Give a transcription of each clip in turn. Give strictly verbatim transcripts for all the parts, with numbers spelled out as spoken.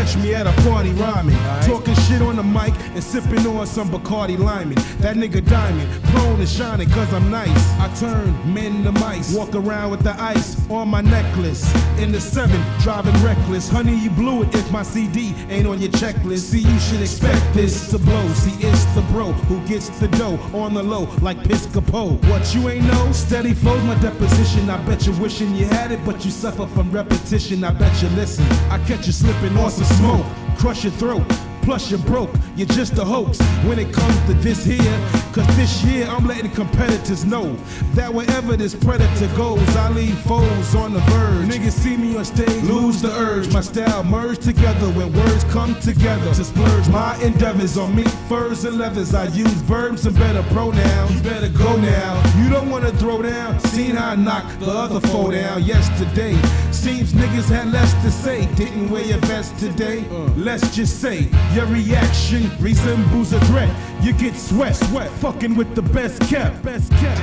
catch me at a party rhyming, right. Talking shit on the mic and sipping on some Bacardi Lyman. That nigga diamond, prone and shining cause I'm nice. I turn men to mice, walk around with the ice on my necklace. In the seven, driving reckless. Honey, you blew it if my C D ain't on your checklist. See, you should expect this to blow. See, it's the bro who gets the dough on the low like Piscopo. What you ain't know? Steady flows my deposition. I bet you wishing you had it, but you suffer from repetition. I bet you listen. I catch you slipping on some smoke, crush your throat. Plus you're broke, you're just a hoax when it comes to this here. Cause this year I'm letting competitors know that wherever this predator goes, I leave foes on the verge. Niggas see me on stage, lose the urge. My style merge together when words come together to splurge my endeavors on meat, furs, and leathers. I use verbs and better pronouns. You better go now. You don't wanna throw down. Seen how I knocked the other foe down yesterday. Seems niggas had less to say. Didn't wear your vest today. Uh. Let's just say your reaction resembles a threat. You get sweat, sweat, fucking with the best kept, best kept.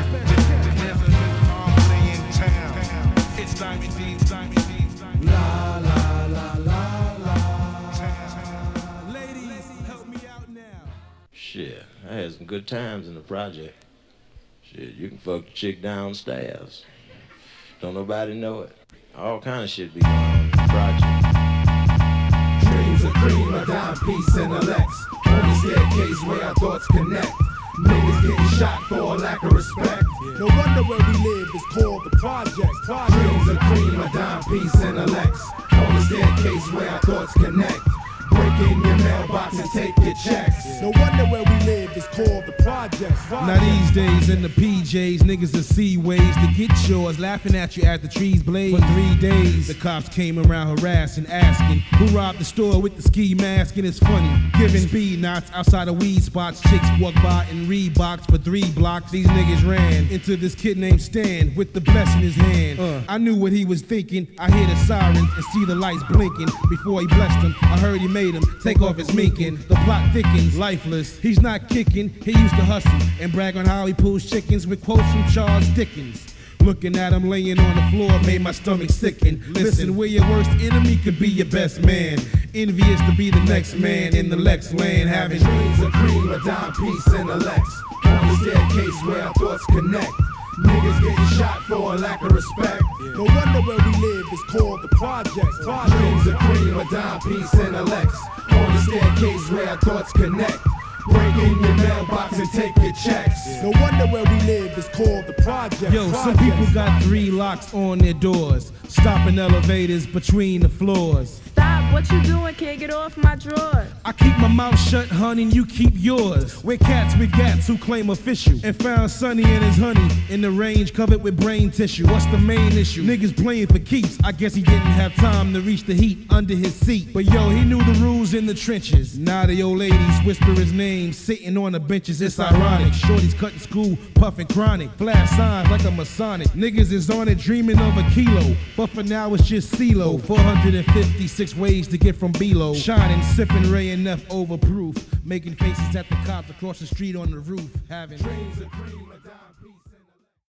La la la la la. Ladies, help me out now. Shit, I had some good times in the project. Shit, you can fuck the chick downstairs. Don't nobody know it. All kind of shit be going on in the project. Dreams of cream, a dime piece and a Lex. On the staircase where our thoughts connect. Niggas getting shot for a lack of respect. No wonder where we live is called the project. project. Dreams of cream, a dime piece and a Lex. On the staircase where our thoughts connect. Break in your mailbox and take your checks. No wonder where we live is called the project. Now these days in the P Js, niggas will see ways to get yours, laughing at you at the trees blaze. For three days, the cops came around harassing, asking who robbed the store with the ski mask. And it's funny, giving speed knots outside of weed spots. Chicks walk by in Reeboks for three blocks. These niggas ran into this kid named Stan with the bless in his hand. Uh, I knew what he was thinking. I hear the sirens and see the lights blinking. Before he blessed him, I heard he made him take off his minkin'. The plot thickens, lifeless. He's not kicking. He used to hustle and brag on how he pulls chickens with quotes from Charles Dickens. Looking at him laying on the floor made my stomach sicken. Listen, where your worst enemy could be your best man. Envious to be the next man in the Lex land, having dreams of cream, a dime piece and a Lex. On the staircase where our thoughts connect. Niggas getting shot for a lack of respect. No wonder where we live is called the project. project. Dreams of cream, a dime piece and a Lex. On the staircase where our thoughts connect. Break in your mailbox and take your checks. No wonder where we live is called the project. Yo, project. Some people got three locks on their doors, stopping elevators between the floors. Stop, what you doing? Can't get off my drawers. I keep my mouth shut, honey, and you keep yours. We're cats with gats who claim official and found Sonny and his honey in the range covered with brain tissue. What's the main issue? Niggas playing for keeps. I guess he didn't have time to reach the heat under his seat. But yo, he knew the rules in the trenches. Now the old ladies whisper his name, sitting on the benches. It's ironic. Shorty's cutting school, puffing chronic. Flash signs like a Masonic. Niggas is on it dreaming of a kilo, but for now it's just CeeLo. four hundred fifty-six ways to get from below. Shining, sipping Ray and F overproof. Making faces at the cops across the street on the roof. Having dreams of cream, a dime.